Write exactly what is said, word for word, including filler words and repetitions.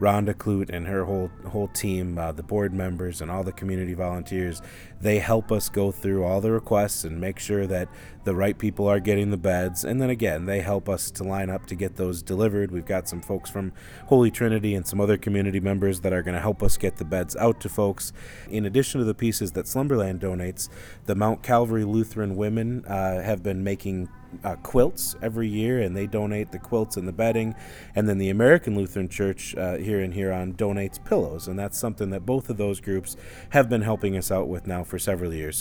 Rhonda Clute and her whole whole team, uh, the board members and all the community volunteers, they help us go through all the requests and make sure that the right people are getting the beds. And then again, they help us to line up to get those delivered. We've got some folks from Holy Trinity and some other community members that are going to help us get the beds out to folks. In addition to the pieces that Slumberland donates, the Mount Calvary Lutheran women uh, have been making Uh, quilts every year, and they donate the quilts and the bedding. And then the American Lutheran Church uh, here in Huron donates pillows, and that's something that both of those groups have been helping us out with now for several years.